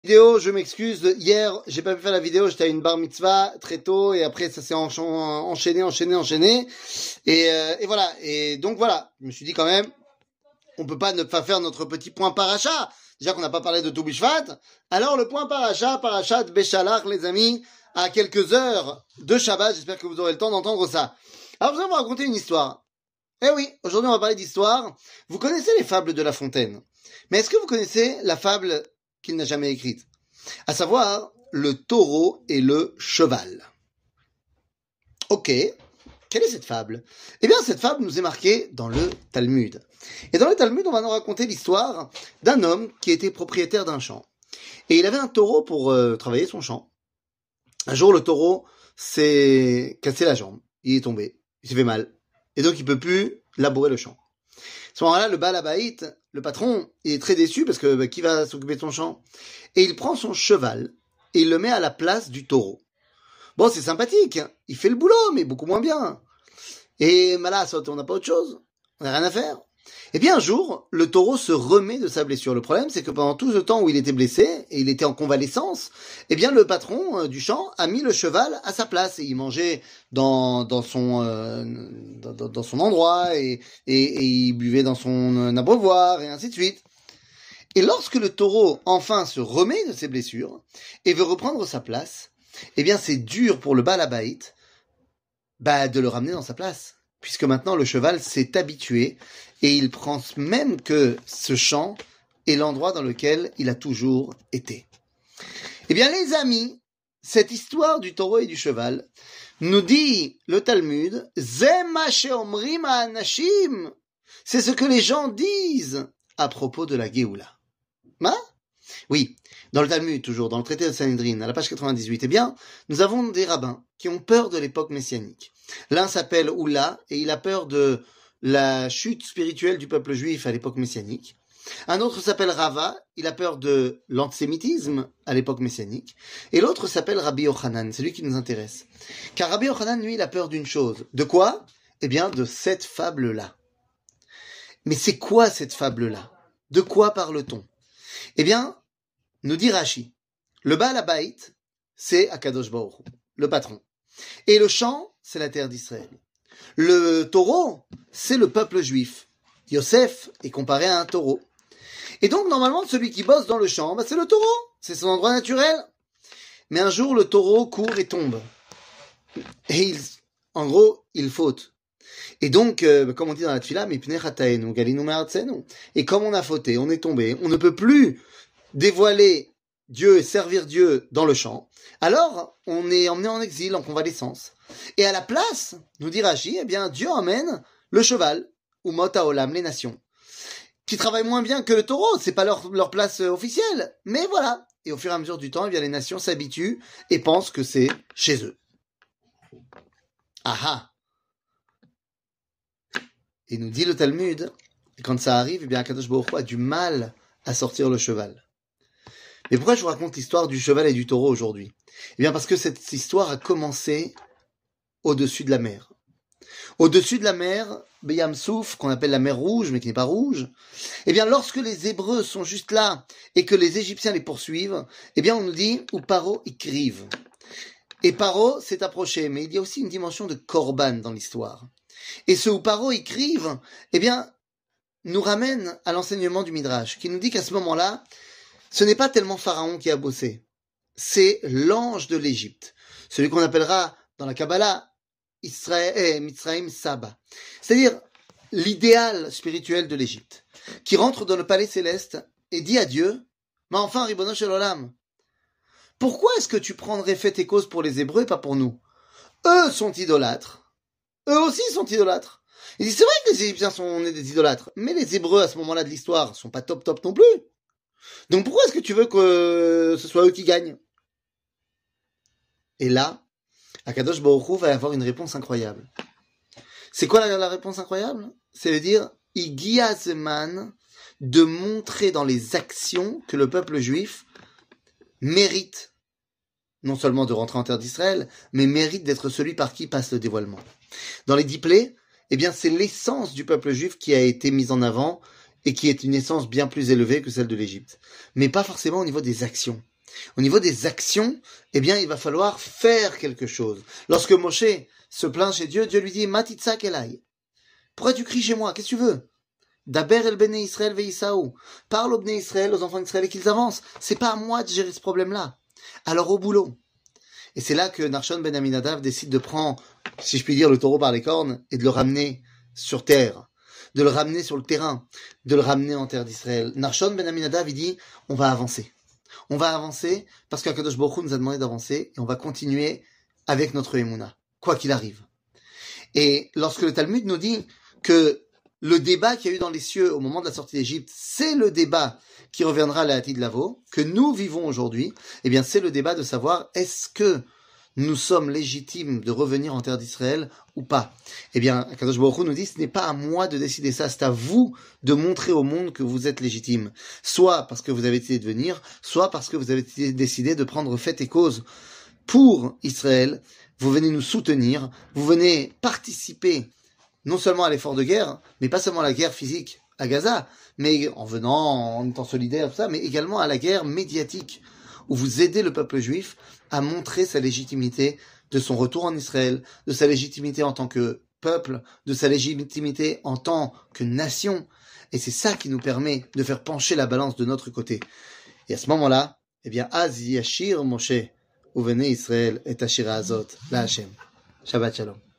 Vidéo, je m'excuse. Hier, j'ai pas pu faire la vidéo. J'étais à une bar mitzvah très tôt et après ça s'est enchaîné. Et voilà. Et donc voilà. Je me suis dit quand même, on peut pas ne pas faire notre petit point paracha. Déjà qu'on n'a pas parlé de Tou Bishvat. Alors le point parachat Béchalach, les amis, à quelques heures de Shabbat. J'espère que vous aurez le temps d'entendre ça. Alors vous allez vous raconter une histoire. Eh oui, aujourd'hui on va parler d'histoire. Vous connaissez les fables de La Fontaine. Mais est-ce que vous connaissez la fable qu'il n'a jamais écrite, à savoir le taureau et le cheval? Ok, quelle est cette fable? Eh bien, cette fable nous est marquée dans le Talmud. Et dans le Talmud, on va nous raconter l'histoire d'un homme qui était propriétaire d'un champ. Et il avait un taureau pour travailler son champ. Un jour, le taureau s'est cassé la jambe. Il est tombé. Il s'est fait mal. Et donc, il peut plus labourer le champ. À ce moment-là, le Baal Habayit, le patron, il est très déçu parce que qui va s'occuper de son champ? Et il prend son cheval et il le met à la place du taureau. Bon, c'est sympathique, hein, il fait le boulot, mais beaucoup moins bien. Et là, on n'a pas autre chose, on n'a rien à faire. Et bien un jour, le taureau se remet de sa blessure. Le problème, c'est que pendant tout ce temps où il était blessé, et il était en convalescence, eh bien le patron du champ a mis le cheval à sa place. Et il mangeait dans son endroit, et il buvait dans son abreuvoir, et ainsi de suite. Et lorsque le taureau enfin se remet de ses blessures, et veut reprendre sa place, eh bien c'est dur pour le Baal Habayit de le ramener dans sa place. Puisque maintenant le cheval s'est habitué et il pense même que ce champ est l'endroit dans lequel il a toujours été. Eh bien les amis, cette histoire du taureau et du cheval nous dit le Talmud, Ze ma sheomrim ha'anashim, c'est ce que les gens disent à propos de la Géoula. Oui, dans le Talmud, toujours, dans le traité de Sanhedrin, à la page 98, eh bien, nous avons des rabbins qui ont peur de l'époque messianique. L'un s'appelle Oula, et il a peur de la chute spirituelle du peuple juif à l'époque messianique. Un autre s'appelle Rava, il a peur de l'antisémitisme à l'époque messianique. Et l'autre s'appelle Rabbi Yochanan, c'est lui qui nous intéresse. Car Rabbi Yochanan, lui, il a peur d'une chose. De quoi? Eh bien, de cette fable-là. Mais c'est quoi cette fable-là? De quoi parle-t-on? Eh bien, nous dit Rashi, le Baal Habayit, c'est Akadosh Baruch Hu, le patron. Et le champ, c'est la terre d'Israël. Le taureau, c'est le peuple juif. Yosef est comparé à un taureau. Et donc, normalement, celui qui bosse dans le champ, c'est le taureau. C'est son endroit naturel. Mais un jour, le taureau court et tombe. Et en gros, il faute. Et donc, comme on dit dans la tefila, et comme on a fauté, on est tombé, on ne peut plus dévoiler Dieu et servir Dieu dans le champ, alors on est emmené en exil, en convalescence. Et à la place, nous dit Rashi, eh bien Dieu emmène le cheval, ou Mot Haolam, les nations, qui travaillent moins bien que le taureau, c'est pas leur place officielle, mais voilà. Et au fur et à mesure du temps, eh bien les nations s'habituent et pensent que c'est chez eux. Ah. Et nous dit le Talmud, quand ça arrive, eh bien Akadosh Baruch Hu a du mal à sortir le cheval. Mais pourquoi je vous raconte l'histoire du cheval et du taureau aujourd'hui? Eh bien parce que cette histoire a commencé au-dessus de la mer. Au-dessus de la mer, Beyam Souf, qu'on appelle la mer Rouge, mais qui n'est pas rouge, eh bien lorsque les Hébreux sont juste là et que les Égyptiens les poursuivent, eh bien on nous dit « Ou Paro écrive ». Et Paro s'est approché, mais il y a aussi une dimension de Korban dans l'histoire. Et ce « Ou Paro écrive », eh bien, nous ramène à l'enseignement du Midrash, qui nous dit qu'à ce moment-là, ce n'est pas tellement Pharaon qui a bossé, c'est l'ange de l'Égypte, celui qu'on appellera dans la Kabbalah Mitzrayim Saba, c'est-à-dire l'idéal spirituel de l'Égypte, qui rentre dans le palais céleste et dit à Dieu, mais enfin, Ribono Shel Olam, pourquoi est-ce que tu prendrais fait et cause pour les Hébreux et pas pour nous? Eux sont idolâtres, eux aussi sont idolâtres. Il dit, c'est vrai que les Égyptiens sont nés des idolâtres, mais les Hébreux à ce moment-là de l'histoire sont pas top non plus. Donc pourquoi est-ce que tu veux que ce soit eux qui gagnent? Et là, Akadosh Baruch Hu va avoir une réponse incroyable. C'est quoi la réponse incroyable? C'est de dire, Igia Zeman, de montrer dans les actions que le peuple juif mérite non seulement de rentrer en terre d'Israël, mais mérite d'être celui par qui passe le dévoilement. Dans les 10 plaies, eh bien c'est l'essence du peuple juif qui a été mise en avant et qui est une essence bien plus élevée que celle de l'Égypte. Mais pas forcément au niveau des actions. Au niveau des actions, eh bien, il va falloir faire quelque chose. Lorsque Moshe se plaint chez Dieu, Dieu lui dit, Matitzak elai. Pourquoi tu cries chez moi? Qu'est-ce que tu veux? Daber el bnei Israël veïsaou. Parle aux bnei Israël, aux enfants d'Israël et qu'ils avancent. C'est pas à moi de gérer ce problème-là. Alors au boulot. Et c'est là que Narshon ben Aminadav décide de prendre, si je puis dire, le taureau par les cornes et de le ramener sur terre, de le ramener sur le terrain, de le ramener en terre d'Israël. Narshon ben Aminadav, il dit, on va avancer. On va avancer parce qu'Akadosh Baruch Hu nous a demandé d'avancer et on va continuer avec notre Emouna, quoi qu'il arrive. Et lorsque le Talmud nous dit que le débat qu'il y a eu dans les cieux au moment de la sortie d'Égypte, c'est le débat qui reviendra à la Hatid Lavo, que nous vivons aujourd'hui, eh bien c'est le débat de savoir est-ce que nous sommes légitimes de revenir en terre d'Israël ou pas. Eh bien, Kadosh Baruch Hu nous dit, ce n'est pas à moi de décider ça, c'est à vous de montrer au monde que vous êtes légitime. Soit parce que vous avez décidé de venir, soit parce que vous avez décidé de prendre fait et cause pour Israël. Vous venez nous soutenir, vous venez participer non seulement à l'effort de guerre, mais pas seulement à la guerre physique à Gaza, mais en venant, en étant solidaire, tout ça, mais également à la guerre médiatique, où vous aidez le peuple juif à montrer sa légitimité de son retour en Israël, de sa légitimité en tant que peuple, de sa légitimité en tant que nation. Et c'est ça qui nous permet de faire pencher la balance de notre côté. Et à ce moment-là, eh bien, Az Yashir Moshe, Uvene Israël et Ashira Azot, la Hashem. Shabbat Shalom.